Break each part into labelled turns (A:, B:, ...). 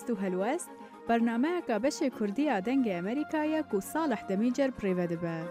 A: هستو هلوست برنامه که بشه کردی آدنگ امریکایی که صالح دمیجر پریوده به.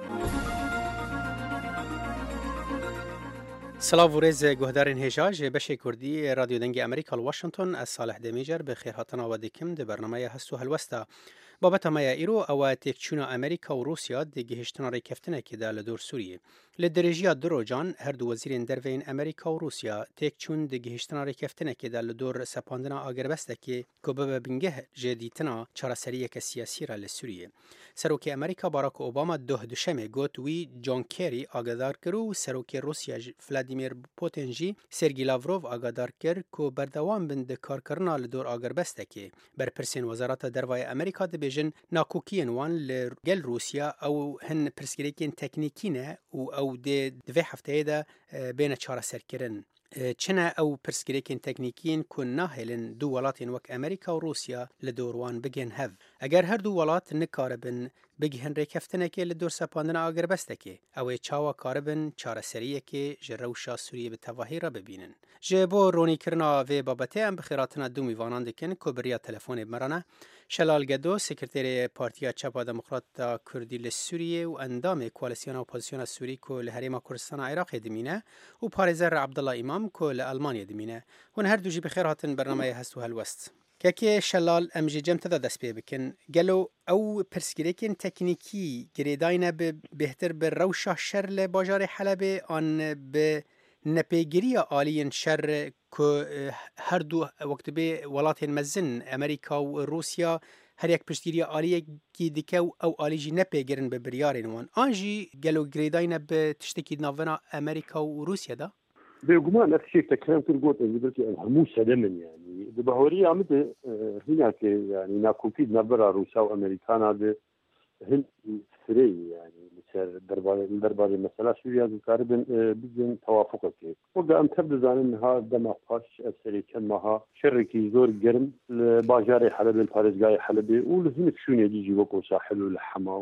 B: سلام و ریز گهدارین هجاج بشه کردی رادیو دنگ امریکا واشنطن از صالح دمیجر به خیر هاتنا و دیکم ده برنامه هستو هلوستا. بابت ما ایرو او تکچونا امریکا و روسیا ده گهشتنا ریکفتنه که ده لدور سوریه. لدرجیا دروجان هر دو وزیرین دروین امریکا و روسیا تکچون ده گهشتنا ریکفتنه که ده لدور سپاندنا آگربسته که کبه بنگه جدیتنا چارسریه که سیاسی را لسوریه. سروکی امریکا باراک اوباما دوشمه گوت وی جان کری آگادار کرو سروکی روسیا ولادیمیر پوتین جی سرگی لاوروف آگادار کرد که بردوام بند کار کرنا لدور آگربسته که بر پرسین وزارت دروای امریکا ده بیجن ناکوکین وان لگل روسیا او هن پرسگریکین تکنیکینه او ده دوی هفته ده بین چاره سرکرن. چنه او پرسگریکین تکنیکین کن ناهلن دو ولاتین وک امریکا و روسیا لدوروان بگن هف. اگر هر دو ولات نکاربن بگهن ریکفتنه که لدور سپاندنا آگربسته که او چاوا کاربن چاره سریه که جروشا سوریه به تواهی را ببینن. جبو رونی کرنا و بابته هم بخیراتنا دو میوانان دکن که بریا تلفون بمرانه. شلال گدو سکرتری پارتیا چپا دموکرات کردی لسوریه و اندام کوالسیون اپوزیسیون سوری که لحریم کردستان عراق دمینه و پارزر عبدالله امام که لألمانیا دمینه. هون هر دو جی بخیراتن برنامه هستو هلوست. که شلال امجی جمت دا دست پی بکن گلو او پرسگریکین تکنیکی گریداینه به بهتر به روشا شر لباجار حلبه آن به نپیگیری آلین شر که هر دو وقت به ولات مزن امریکا و روسیا هر یک پشتگیری آلیه کی دیکه او آلی جی نپیگیرن به بریارین وان آنجی گلو گریداینه به تشتکی ناونا امریکا و روسیا دا؟
C: بيقومان نفس الشيء تكلمت القوت اللي قلت الهموس دمن يعني بهورية عمد هناك يعني ناكوكيد نبرة روسا وأمريكان هذا هن فري يعني مثل دربار المسألة سوريا تقريبا بيجن توافقك وقا أم تبدو زان إنها دماغ باش أسري كمها شركي زور جرم باجاري حلب الفارزقاي حلبي ولهن شون يجي وقو ساحل والحما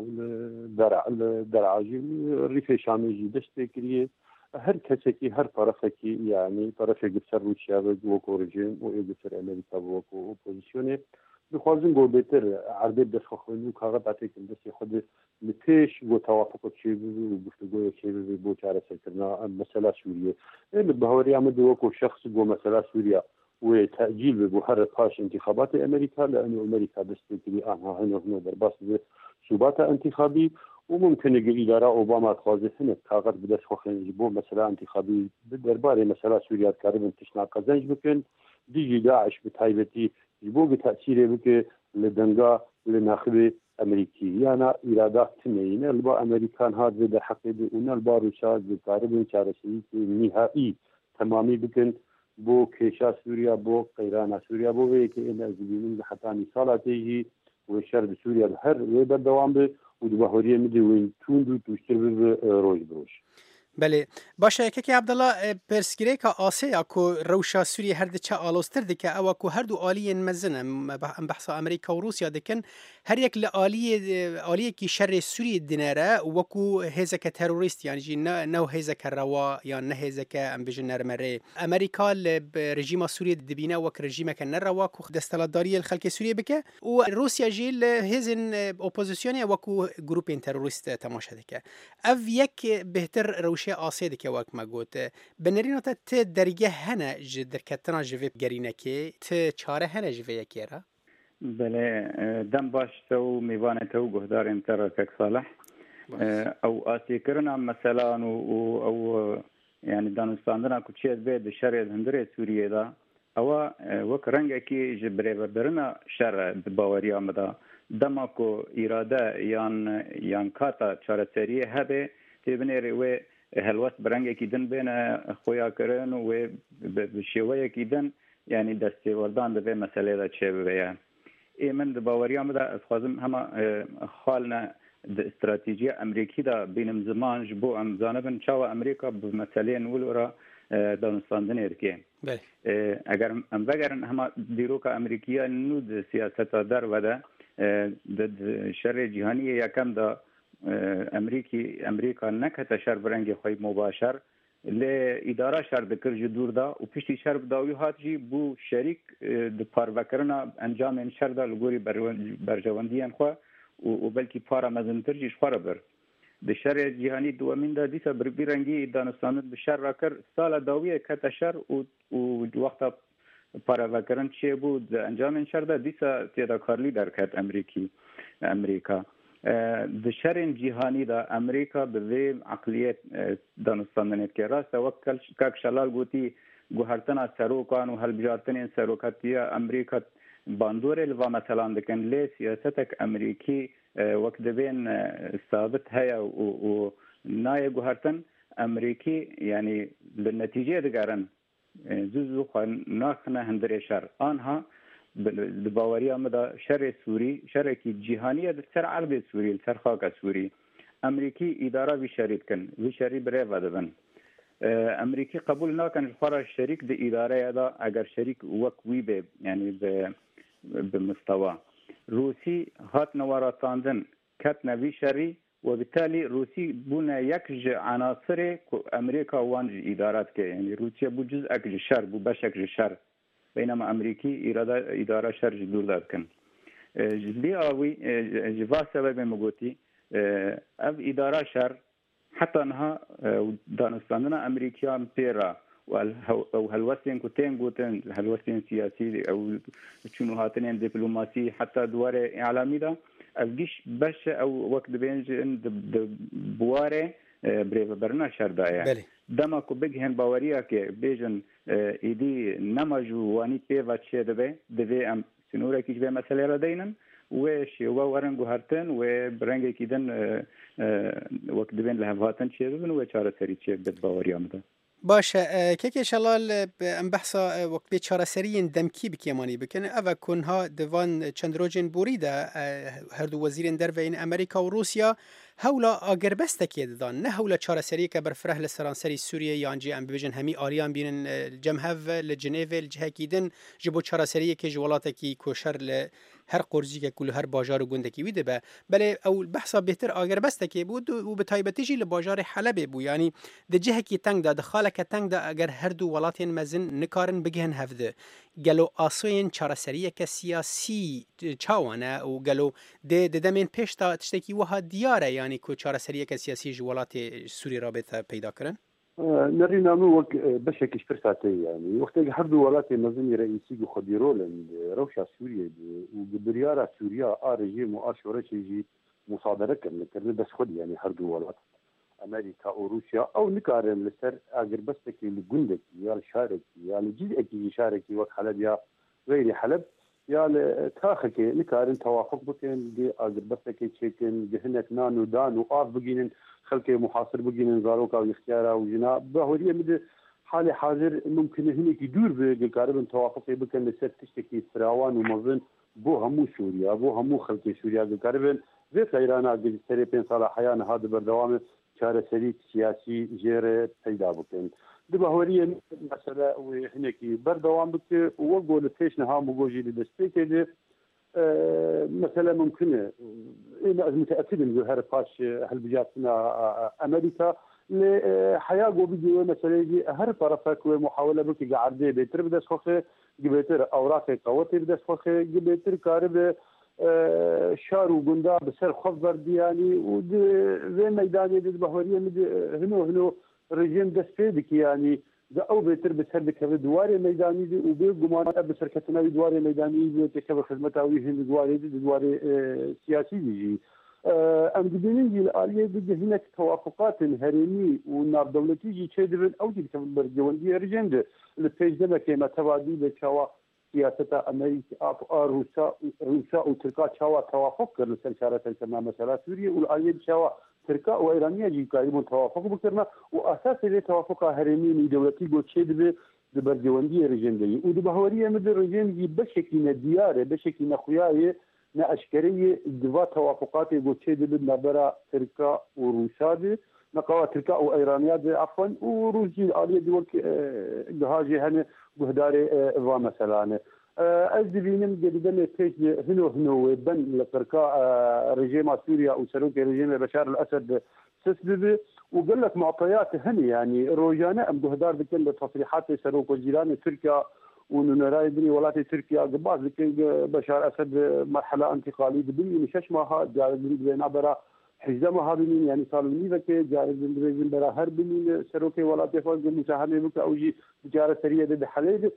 C: والدرعاجي الريف الشامي يجي دستكريه هر کسی هر طرفی یعنی طرف گفتر روسیا و رژیم و گفتر امریکا و اپوزیسیونه بخوازن گو بهتر عرضه دست خوانی کاغذ عتی که دست خود نتیش و توافق چی و گفتگو چی و چاره سرکرنا مسئله سوریه این بهوری آمد و شخص گو مسئله سوریا و تأجیل به هر پاش انتخابات امریکا لأن امریکا دستی آنها هنوز در باس ثبات انتخابی وممكن الإدارة أوباما خوازتنا كاغر بدأت خوخين جبو مثلا انتخابي بالدرباري مثلا سوريا تقريبا تشنا قزنج بكن ديجي داعش بتايبتي جبو بتأثيره بك لدنقا لناخبة أمريكي يعني إرادات تنين البا أمريكان هذا ده حقيقي ونا البا روسا تقريبا شارسي نهائي تمامي بكن بو كيشا سوريا بو قيرانا سوريا بو ويكي إن أزبينين حتى نصالة تيجي وشرب سوريا بحر ويبدأ دوام به و بهوریه میده وین توندو توشتر به روز بروش.
B: بله باشه که عبدالله پرسگیری که آسیا کو روشا سوریه هر دچه آلوستر دکه او کو هر دو آلی مزنه بحث امریکا و روسیا دکن هر یک آلیه کی شر سوریه دیناره و کو هزک تروریست یعنی جی نو هزک روا یا نه هزک ام بجن نرمره امریکا رژیم سوریه دبینه و رژیم که نروا کو دستلاتداری الخلق سوریه بکه و روسیا جیل هزن اپوزیسیون و کو گروپ تروریست تماشا دکه اف یک بهتر روش آسیده که وقت ما گوته بنرینو تا درگه هنه در کتنا جوی گرینه که تا چاره هنه جوی یکی را؟
D: بله دم باش تو میوانه تو گهدار انتر تک صالح او آسی کرنا مثلا او يعني دانستاندنا كوتشي بيد الشرع الهندري سوريا دا او وك رنگ کی جبري برنا شر باوريا مدا دماكو اراده يان كاتا چارتري هبه تبنيري و هلوس برنگ کی دن بين خويا کرن و بشويه کی دن يعني دستي وردان به مسئله دا چه بيا اي من باوريا مدا خازم هما خالنا استراتيجيه امريكي دا بينم زمان جبو ام زانبن چاو امريكا بمسالين ولورا دانستاندن اركي اگر ام بگرن هما دیروکا امریکیه نود سیاست در وده د شر جهانی یکم دا امریکا نکته شر برنگ خوی مباشر لإدارة شر دكر جدور دا وبشتي شر بداوي هاتجي بو شريك دبار بكرنا أنجام شر دا لغوري برجوانديان خوا وبلكي بارا مزنترجي شخوار بر د شر جهانی دوامین دا دیسا برنگی دانستاند به شر راکر سال داویه کت شر و وقتا پارا وکرن چه بود انجام شر دا دیسا تیدا کارلی در کت امریکا د شر جهانی دا امریکا به عقلیت دانستاندنیت که راست وکل کاک شلال گوتی گوهرتنا سروکان و هلبجارتنین سروکاتیا امریکا باندور الوا مثلا دکن لی سیاستک امریکی وقت بين ثابت هيا وناي جوهرتن امريكي يعني بالنتيجه دقارن زوزو ناخنا هندري شر انها الباوريه مدى شر سوري شركي جهانيه سر عرب سوري سر خاك سوري امريكي اداره بشريك كان بشري بريفا دبن امريكي قبولنا كان الفرع الشريك دي اداره هذا اگر شريك وكوي به يعني بمستوى روسي هات نوراتاندن كت نبي شري وبالتالي روسي بنا يكج عناصر امريكا وانج ادارات كي يعني روسيا بو جزء اكج شر بو بشكل شر بينما امريكي اداره شر جدور دابكن جدي اوي جفا سبب مغوتي اب اداره شر حتى انها دانستاندنا امريكا بيرا او هالوسين كوتين غوتن هالوسين سياسي او شنو هاتنين دبلوماسي حتى دوار اعلامي دا افجيش باش او وقت بينج بواره بريف برنا شردايا دما كو بيجهن باوريا كي بيجن ايدي نماجو واني بيفا تشيدبه دبي ام سنوره كيش به مساله ردينن وش ورنغو هرتن وبرنگي كيدن وقت بين لهفاتن تشيدبن وچاره سري تشيد باوريا مده
B: باشه که شلال ام بحثا وقت به چاره سری دمکی بکیمانی بکن اوه کنها دوان چند روزن بوریده هر دو وزیرین در وین امریکا و روسیا هولا آگر بسته که دادن نه هولا چاره سری که بر فرح لسرانسری سوریه یانجی ام ببیجن همی آریان بینن جمهو لجنیو الجهه کیدن جبو چاره سری که جوالات کی کوشر ل هر قرزی که کل هر بازار گنده کی ویده به بله او بحثا بهتر آگر بسته که بود و به تایبتیجی لبازار حلب بو یعنی د جهه کی تنگ ده خاله که تنگ ده اگر هر دو ولاتین مزن نکارن بگهن هفده گلو آسوین چاره سری که سیاسی چاوانه و گلو د دمین پیش تا تشتکی وها دیاره یعنی کو چاره سری که سیاسی جوالات سوری رابطه پیدا کرن
C: نري نامو بشكل فرصتي يعني وقت هر دولات نظام رئيسي خديرولن روشا سوريا وبريارة سوريا رجيم واشوره يجي مصادره كرن بس خد يعني هر دولات امريكا وروسيا او نكارن لسر اگر بس كي لجندك يا الشارك يا الجزء كي شاركي وقت حلب يا غير حلب يا تاخك نكارن توافق بكن دي اگر بس كي تشكن جهنك نانو دانو بقين خلق محاصر بقين زاروكا واختيارا وجنا بهوريه مد حال حاضر ممكن هناك يدور بقارب توافق بكن لسر تشتكي فراوان ومظن بو همو سوريا بو همو خلق سوريا بقارب زي ايران اجل سري بين صلاحيان هذا بردوام چاره سری سیاسی جیر پیدا بکن دبهوریه مثلا وهناكي بردوام بك وقول پیش نها موجي للدستيكه مثلا ممكن انا متاكد ان هذا باش هل بجاتنا امريكا لحياه بيجي مثلا هر طرفك ومحاوله بك قاعده بيتر بدس خوخه جبيتر اوراق قوت بدس خوخه جبيتر كارب شارو گندا بسر خبر دیانی و زي ميداني دي بهوريه هنو رژیم دستيدك يعني ده او بيتر بسر بكبه دواري ميداني دي و بي گمانات بسر كتناوي دواري ميداني دي تكبه خدمتاوي هند دواري سياسي دي ام دبينين دي الاليه دي هناك توافقات هرمي وناب دولتي جي تشدبن او دي كبه برجوندي رژیم ده لپیجدمه كما تبادي بچوا سياسة أمريكا روسا وتركيا تشاوا توافق كرنا سلسلة كما مثلا سوريا والآلية تشاوا تركيا وإيرانية جي قايمون توافق بكرنا وأساس اللي توافق هرمي دولتي قوتشيد ببرجواندية رجيم دي ودبهورية مدى الرجيم جي بشكل نديارة بشكل نخوياية نأشكرية دفا توافقات قوتشيد بالنبرة تركيا وروسا دي نقوى تركيا وإيرانية عفوا وروسيا الآلية دول جهاجي هنا بهداري مثلا أزدبينم جديداً تيج هنو بن لتركا رجيم سوريا وسروك رجيم بشار الأسد تسبب وقال لك معطيات هني يعني روجانا ام جهدار بكل تصريحات سروق وزيران تركيا ونراي بني ولات تركيا قباز لكن بشار اسد مرحله انتقاليه بني مشش ما جار بين عبره حزام هابين يعني صار لي ذاك جار بين برا هر بني سروق ولات فوق مساهمه بك اوجي تجاره سريه بحليب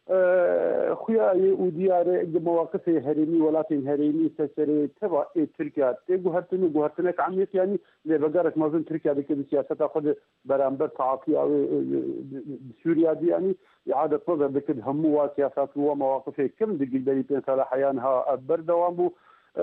C: خويا وديار مواقف هرمي ولكن هرمي تسري تبع تركيا تجوهرتنك عميق يعني لبقارك مازن تركيا بكل سياسة تأخذ برامبر تعاطي أو سوريا دي يعني إعادة نظر بكل هم سياسات ومواقف كم دقيقة بري بين صلاحيانها بردوامو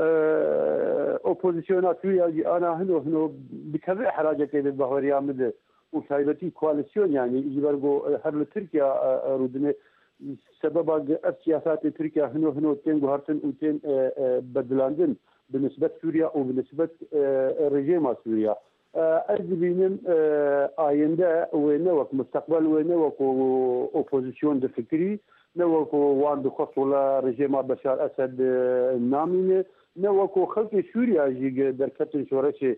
C: أوبوزيسيونات سوريا أنا هنو بكذا حراجة كده بهوريا مد وشايبتي كواليسيون يعني يجبروا هر تركيا رودنه سبب السياسات تركيا هنو تين جوهرتن وتين بدلاندن بالنسبة سوريا وبالنسبة رجيم سوريا أجبينم آينده ونوك مستقبل ونوك أوبوزيسيون دفكري نوك وان بخص ولا رجيم بشار أسد نامينه نوك خلق سوريا جي دركتن شورشي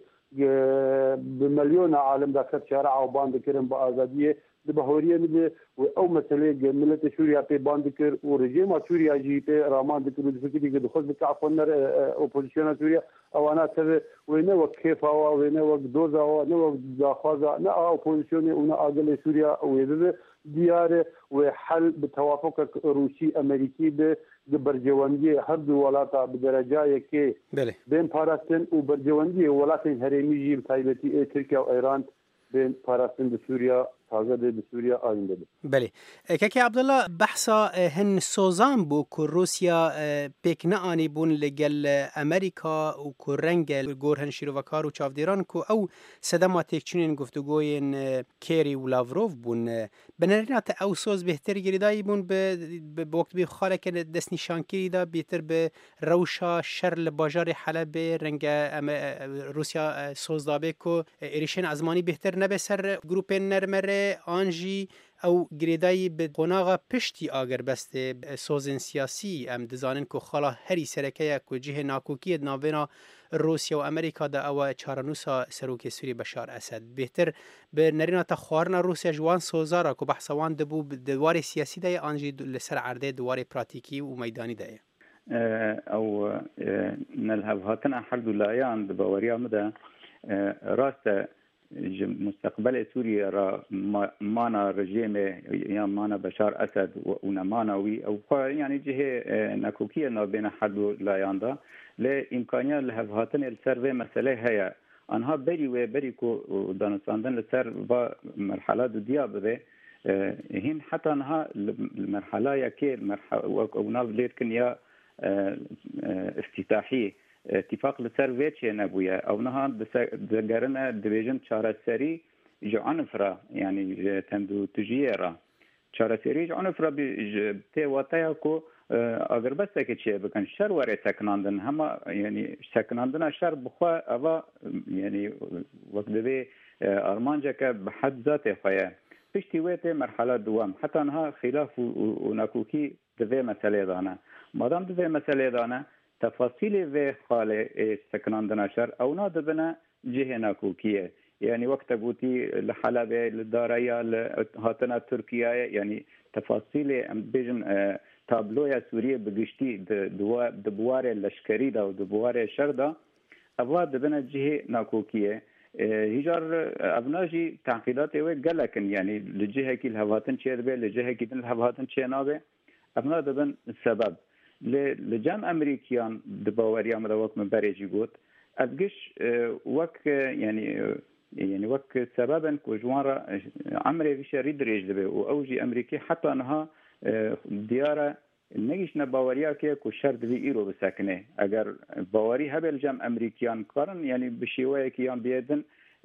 C: بمليون عالم داخل شارع وباند كرم بآزادية بهورية من أو مثلا ملة سوريا في باندكر ورجيم سوريا جي في رامان ذكر الفكري قد خذ بك عفوا أوبوزيشن سوريا أو أنا ترى وين وكيف هو وين وكدوزا وين وكداخازا نا أوبوزيشن ونا أقل سوريا ويبه ديار وحل بتوافق روسي أمريكي برجواندی هر دو ولاتا بدرجه که بین پاراستن و برجواندی ولات هرمی جیل تایبتی ترکیه و ایران بین پاراستن به سوریا تازه به سوریا آینده ده.
B: بله که عبدالله بحثا هن سوزان بو که روسیا پیک نانی بون لگل امریکا و که رنگ گور هن شیروکار و چافدیران که او صدما تکچونین گفتگوین کیری و لاوروف بون بنرینات او سوز بهتر گریدایی بون به وقت بی خاله که دست نشانکی دا بیتر به روشا شر لباجار حلب رنگ روسیا سوز دابه که ایریشن ازمانی بهتر نبه سر گروپ نرمره آنجی او گریدایی به قناغا پشتی آگر بسته سوزن سیاسی ام دزانن که خالا هری سرکه که جه ناکوکی ناوینا روسیا و امریکا دا او چارنوسا سروک سوری بشار اسد بهتر به نرینا تا خوارنا روسیا جوان سوزارا که بحثوان دبو دوار سیاسی دای آنجی لسر عرده دوار پراتیکی و میدانی دای
D: او نلهب هاتنا حرد لایان دباوریا مده راست مستقبل سوريا را مانا رجيم يا مانا بشار اسد ونمانوي او يعني جهه نكوكيه ما بين حد لا ياندا لامكانيه لهاتن السيرفي مساله هي انها بري كو دانستاندن السر با مرحله دياب به هين حتى انها المرحله يكي مرحله ونال لكن يا افتتاحيه اتفاق لسرويتش نبويا او نها دغرنا ديفيجن چارسري جعنفرا يعني تندو تجيرا چارسري جعنفرا بتي واتاكو اگر بس كيتشي بكن شر وري سكناندن هما يعني سكناندنا شر بخوا اوا يعني وقت به ارمانجا بحد ذاته خيا بشتي وته مرحله دوام حتى انها خلاف وناكوكي دغه مساله دانا مادام دغه مساله دانا تفاصيل في خاله سكناندنا شر او نادبنا جهه ناكوكيه يعني وقت قوتي لحلب للداريه هاتنا تركيا يعني تفاصيل ام بيجن تابلويا سوريه بقشتي دبوار اللشكري دا ودبوار شردا ابوا دبنا جهه ناكوكيه هجار ابناجي تعقيدات قال لكن يعني لجهه كي الهواتن شيربه لجهه كي الهواتن شينابه ابنا دبن السبب لجام امريكيان دباوريا مدوك من بريجي قوت ادقش وك يعني وك سببا كوجوارا عمري في شريد ريج دبي واوجي امريكي حتى انها دياره نجيش نباوريا كي كشر دبي ايرو بسكنه اگر باوري هبل جام امريكيان قرن يعني بشيويه كيان بيدن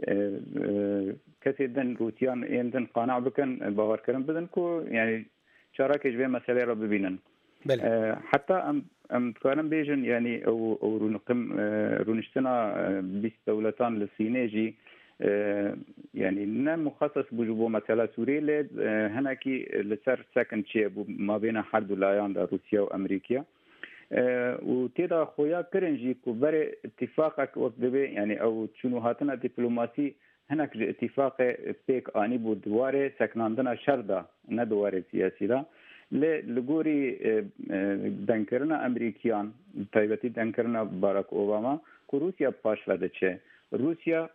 D: كثيرا روتيان يندن قانع بكن باور كرم بدن كو يعني شارك جبه مساله رب بينن حتى ام كانم بيجن يعني او رونقم رونشتنا بيس دولتان للسينيجي يعني نم مخصص بجبو مثلا سوريا هناكي لسر سكن شيء ما بين حرب لايان روسيا وامريكا و تیدا خویا کرنجی کو بر اتفاقک وقت دبی یعنی او چونو هاتنا دیپلماسی هناك اتفاق بيك اني بودواره سكناندنا شردا نه دواره سیاسی دا لغوري دنکرنا امریکیان تایبتی دنکرنا باراک اوباما کو روسیا پاش وده چه روسیا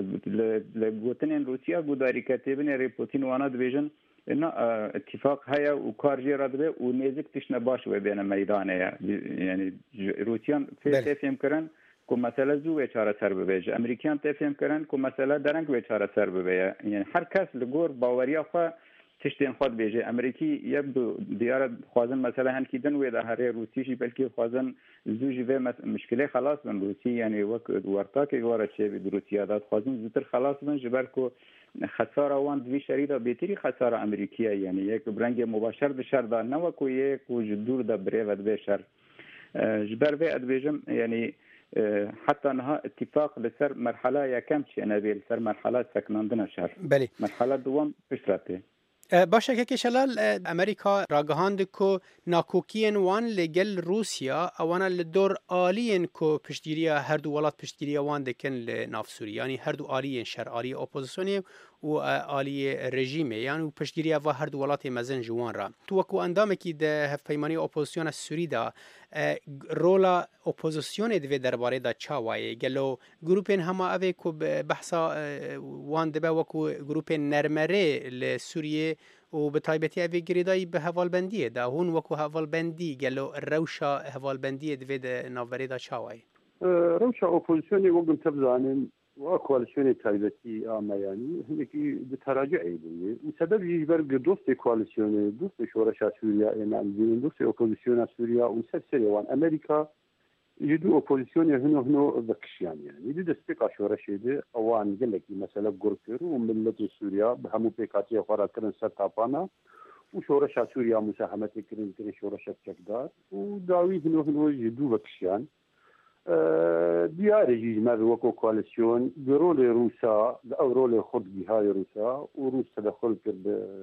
D: لگوتنین روسیا گوداری کتیبن ری پوتین وانا دویژن ان اتفاق هيا وكارجي رادبه ونيزك تشنا باش وبين ميدانه يعني روسيان تفهم كرن کو مسئله زو چاره سر ببیجه امریکایان تفهم کردن کو مسئله درنگ و چاره سر ببیجه یعنی هر کس لگور باوریا خو تشتین خود بیجه امریکی یبدو دیار خوازن مثلا هن کیدن و ده هر روسیشی بلکه خوازن زوجی و مشکله خلاص من روسی یعنی وقت ورتا که واره چه به روسیه داد خوازن زودتر خلاص من جبر کو خساره وان دوی شریدا بهتری خساره امریکیه یعنی یک برنگ مباشر به شر دا نه و کو یک دور دا بره و به شر جبر و ادویجم یعنی حتى انها اتفاق لسر مرحله یا کم چه نبیل سر مرحله سکناندن شهر
B: بله
D: مرحله دوم پشتراته
B: باشه که شلال امریکا راگهاند کو ناکوکین وان لگل روسیا اوانا لدور آلین کو پشتگیری هر دو ولات پشتگیری وان دکن لناف سوری یعنی هر دو آلین شر آلی اپوزیسیونی و آلی رژیمه یعنی پشتگیری و هر دو ولات مزن جوان را تو وکو اندامه کی ده هفپیمانی اپوزیسیون سوری دا رولا اپوزیسیون دوی درباره دا چاوائه گلو گروپین هما اوه کو بحثا وان دبه وکو گروپین نرمره لسوریه و به طایبتی اوی گریدایی به حوالبندیه دا هون وکو حوالبندی گلو روشا حوالبندیه دوی ده نوبره دا چاوائه
C: روشا اپوزیسیونی وقم تبزانن وكواليسيون تايبتي يعني هناكي بتراجعي بيه وسبب يجبر دوست كواليسيون دوست شورشا سوريا يعني دوست اوبوزيسيون سوريا وسبسري وان امريكا يدو اوبوزيسيون هنو ذكشيان يعني يدو دستيقا شورشي دي اوان قلك مثلا غوركر وملة سوريا بهمو بيكاتي خورا كرن ستابانا وشورشا سوريا مساهمتي كرن شورشا تشكدار وداوي هنو يدو ذكشيان دیاری جمعه وکو کواليسيون برول روسا او رول خود جهاي روسا وروس تدخل کرد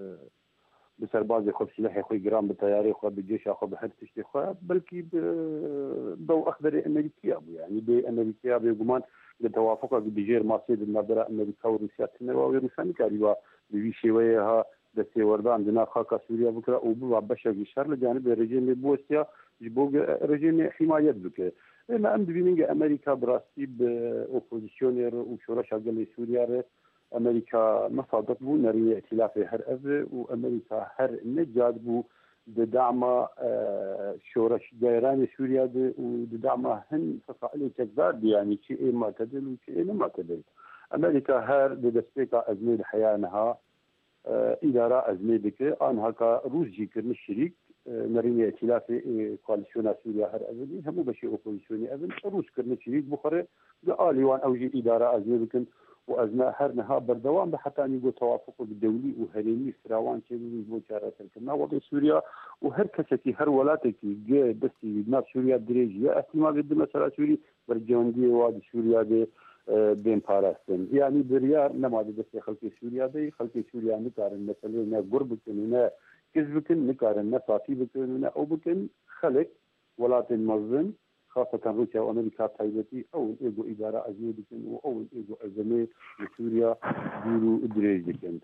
C: بسرباز خود سلاح خوي جرام بطياري خود بالجيش خود بحر تشتي خود بلكي ضوء اخضر امريكيه يعني بامريكيه بيغمان بتوافق بجير ماسيد النظره امريكا وروسيا تنوى روساني كاريوا بيشي ويها دستي وردان دنا خاكا سوريا بكره وبوا بشر شر لجانب الرجيم بوسيا جبوق رجيم حمايه بك ما ام بينينج امريكا براستي باوبوزيسيونير وشورش قال سوريا امريكا مصادق بو نري ائتلاف هر اف وامريكا هر نجاد بو بدعم شورش جيران سوريا ودعم هن فصائل تجداد يعني شيء معتدل وشيء ما معتدل امريكا هر بدسبيكا ازمه الحياه اداره ازمه بك انها كروس جيكر الشريك نريني ائتلاف كواليسيون سوريا هر ابدي هم بشي اوبوزيسيوني ابن روس كرنا شريك بخري اليوان اوجي اداره ازمه بكن وازمه هر نها بردوام حتى ان يقول توافق الدولي وهريني فراوان شيء بو چاره كنا وضع سوريا وهر كسكي هر ولاتكي جه دستي ناف سوريا دريجيا احتمال قد مثلا سوري برجوندي واد سوريا دي بين باراستن يعني بريار نماذج دستي خلق سوريا دي خلق سوريا نكارن مثلا نه غرب كنا كذبكن نكارن صافي بكن او بكن خلق ولات منظم خاصة روسيا وامريكا تايبتي او ايجو اداره ازمه بكن او ايجو ازمه سوريا ديرو ادريج بكن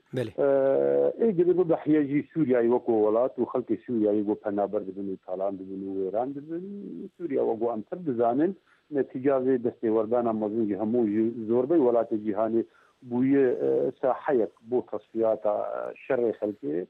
C: ايجو بضحيه سوريا يوكو ولات وخلق سوريا يوكو بنابر بن طالان بن ويران بن سوريا وقو امتر بزانن نتيجه دستي وردانا مزوج همو زوربي ولات جهاني بويه ساحيك بو تصفيات شر خلقي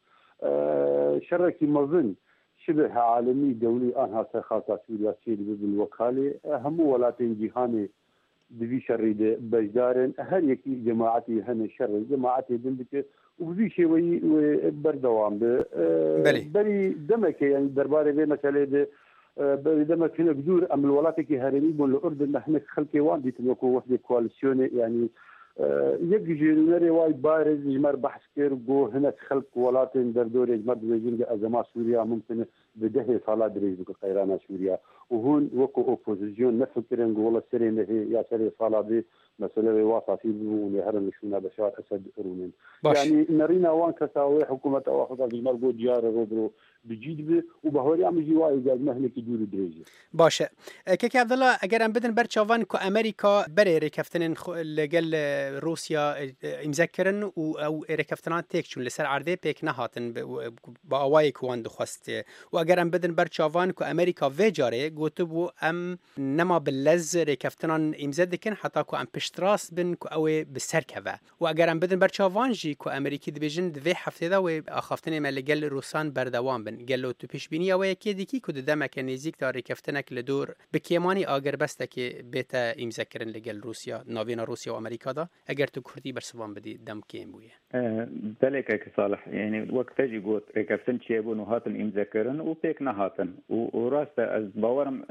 C: شركي مظن شبه عالمي دولي انها خاصه سوريا سيد بالوكاله هم ولاتين جهاني دبي شريد بجدارن هر يكي جماعتي هن شر جماعتي دندك وبي شيء بردوام بري دمك يعني درباري بين مساله بري دمك هنا بدور ام الولاتك هرمي من الاردن نحن خلقي وان دي تنوكو وحده كواليسيون يعني یک جنری وای بارز جمر بحث کرد گو هناك خلق ولات در دور جمر بيجين ازمات سوريا ممكن بده صالات دريج قيرانا سوريا وهون وكو اوبوزيسيون نفكرن والله سرين هي يا سري صالات مسألة واسطة ونهرن شونا بشار أسد رونين يعني نرينا وان كساوي حكومة واخذ جمر جو ديار روبرو بجید وبهوری هم جوای از مهنه کی دور درجه
B: باشه که عبدالله اگر ام بدن برچاوان کو امریکا بره رکفتن لگل روسیا امذکرن او رکفتنات تکچون لسر عرضه پیک نهاتن با اوای کوان دخواست و اگر ام بدن برچاوان کو امریکا وجاره گوتبو ام نما باللز رکفتنان امزد کن حتی کو ام پشتراس بن کو او بسرکوه و اگر ام بدن برچاوان جی کو امریکی دبیجن دوی هفته دا و اخافتن ملگل روسان بردوام گلو تو پیش بینی و یکی دیکی کد دم مکانیزیک داره کفتنک لدور به کیمانی آگر بسته که بیت امضا کردن لگل روسیا ناوینا روسیا و امریکا دا اگر تو کردی برسوان بدی دم کیم بویه
D: دلیک که صالح یعنی وقت تجی گوت کفتن چیه بون و هاتن امضا کردن و پیک نهاتن و راست از باورم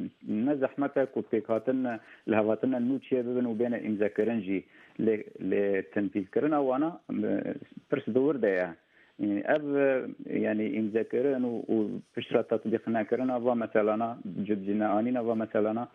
D: نزحمتک و پیک هاتن لهواتن نو چیه ببن و بین امضا کردن جی لتنفیذ کردن وانا پرس دور ده يعني يعني مذاكرين وفشرة تطبيقنا كرنا ومثلا جبنا آنينا ومثلا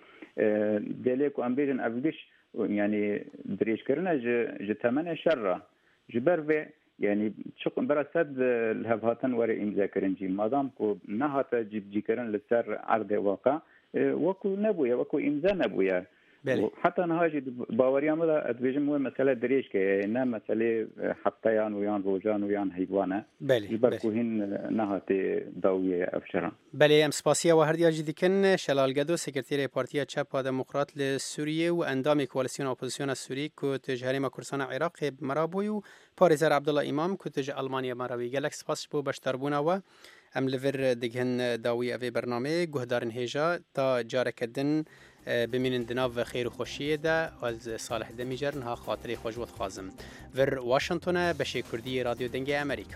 D: دليك وأمبيجن أبديش يعني دريش كرنا جتمنى شرة جبر يعني شق براسد الهبهاتن وري مذاكرين جي مادام كو نهات جي كرن لسر عرض واقع وكو نبويا وكو إمزا نبويا حتى نهاجي باوريا ماذا ادويجن مو مساله دريش كي انما مساله حتى يان ويان روجان ويان حيوانه يبركو هن نهاتي داويه افشرا
B: بله ام سپاسیا و هردیا جدیکن شلالگدو سکرتری پارتیا چپ دموکرات لسوریه و اندام کوالسیون اپوزیسیون سوری کو تجاری ما کردستان عراق مرابوی و پارزر عبدالله امام کو تج المانیا مراوی گلک سپاس بو بشتربونا و ام لور دگهن داوی اوی برنامه گهدارن هیجا تا جارکدن بمینن دناو خیر و خوشیه ده از صالح دمیجر نها خاطری خوشوت خازم ور واشنطن بشه کردی رادیو دنگ امریکا.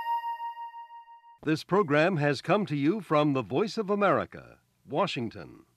E: This program has come to you from the Voice of America, Washington.